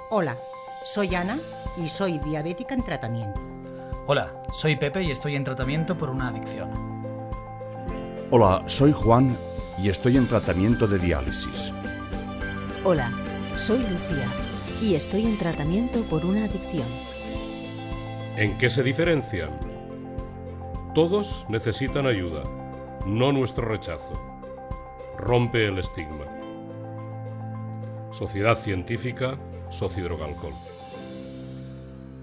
Hola, soy Ana y soy diabética en tratamiento. Hola, soy Pepe y estoy en tratamiento por una adicción. Hola, soy Juan y estoy en tratamiento de diálisis. Hola, soy Lucía y estoy en tratamiento por una adicción. ¿En qué se diferencian? Todos necesitan ayuda, no nuestro rechazo. Rompe el estigma. Sociedad Científica Sociodrogalcohol.